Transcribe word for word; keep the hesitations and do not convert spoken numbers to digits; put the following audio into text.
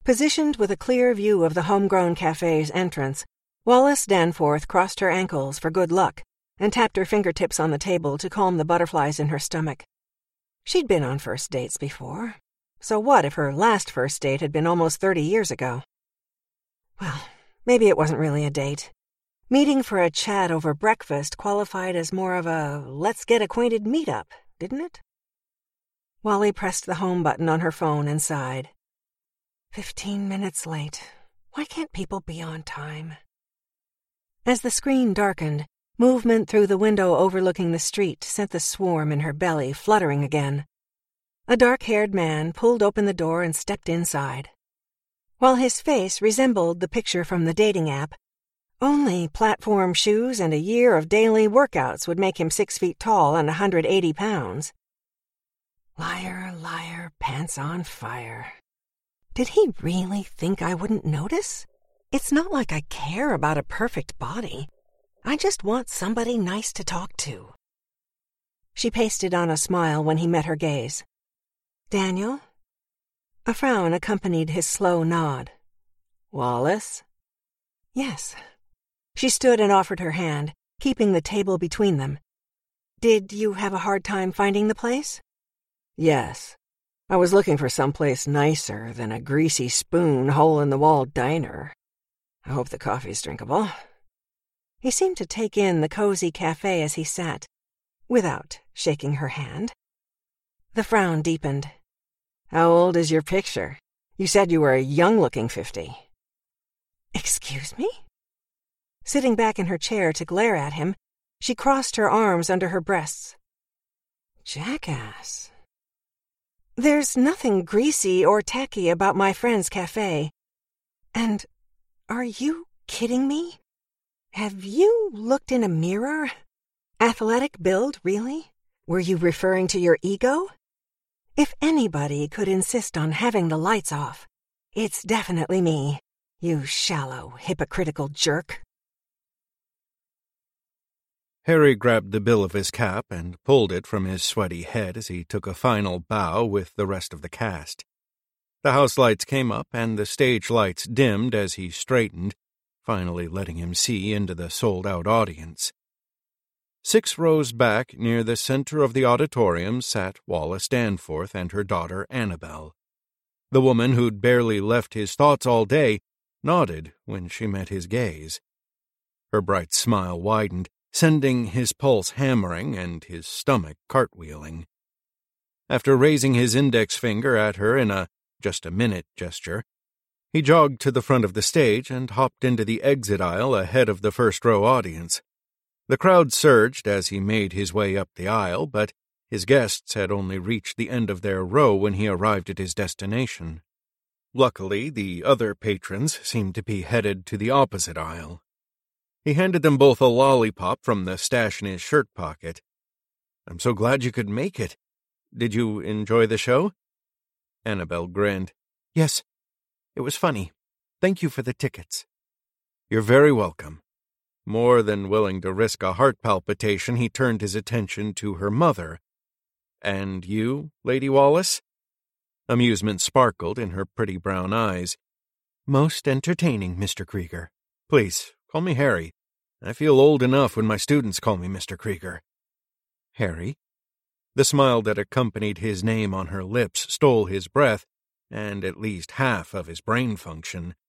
Positioned with a clear view of the homegrown cafe's entrance, Wallace Danforth crossed her ankles for good luck and tapped her fingertips on the table to calm the butterflies in her stomach. She'd been on first dates before, so what if her last first date had been almost thirty years ago? Well, maybe it wasn't really a date. Meeting for a chat over breakfast qualified as more of a let's-get-acquainted meetup, didn't it? Wally pressed the home button on her phone and sighed. Fifteen minutes late. Why can't people be on time? As the screen darkened, movement through the window overlooking the street sent the swarm in her belly fluttering again. A dark-haired man pulled open the door and stepped inside. While his face resembled the picture from the dating app, only platform shoes and a year of daily workouts would make him six feet tall and a hundred eighty pounds. Liar, liar, pants on fire. Did he really think I wouldn't notice? It's not like I care about a perfect body. I just want somebody nice to talk to. She pasted on a smile when he met her gaze. Daniel? A frown accompanied his slow nod. Wallace? Yes. She stood and offered her hand, keeping the table between them. Did you have a hard time finding the place? Yes. I was looking for someplace nicer than a greasy spoon hole-in-the-wall diner. I hope the coffee's drinkable. He seemed to take in the cozy cafe as he sat, without shaking her hand. The frown deepened. How old is your picture? You said you were a young-looking fifty. Excuse me? Sitting back in her chair to glare at him, she crossed her arms under her breasts. Jackass. There's nothing greasy or tacky about my friend's cafe. And are you kidding me? Have you looked in a mirror? Athletic build, really? Were you referring to your ego? If anybody could insist on having the lights off, it's definitely me, you shallow, hypocritical jerk. Harry grabbed the bill of his cap and pulled it from his sweaty head as he took a final bow with the rest of the cast. The house lights came up and the stage lights dimmed as he straightened, finally letting him see into the sold-out audience. Six rows back near the center of the auditorium sat Wallace Danforth and her daughter Annabelle. The woman who'd barely left his thoughts all day nodded when she met his gaze. Her bright smile widened, sending his pulse hammering and his stomach cartwheeling. After raising his index finger at her in a just-a-minute gesture, he jogged to the front of the stage and hopped into the exit aisle ahead of the first-row audience. The crowd surged as he made his way up the aisle, but his guests had only reached the end of their row when he arrived at his destination. Luckily, the other patrons seemed to be headed to the opposite aisle. He handed them both a lollipop from the stash in his shirt pocket. I'm so glad you could make it. Did you enjoy the show? Annabelle grinned. Yes, it was funny. Thank you for the tickets. You're very welcome. More than willing to risk a heart palpitation, he turned his attention to her mother. And you, Lady Wallace? Amusement sparkled in her pretty brown eyes. Most entertaining, Mister Krieger. Please, call me Harry. I feel old enough when my students call me Mister Krieger. Harry? The smile that accompanied his name on her lips stole his breath, and at least half of his brain function.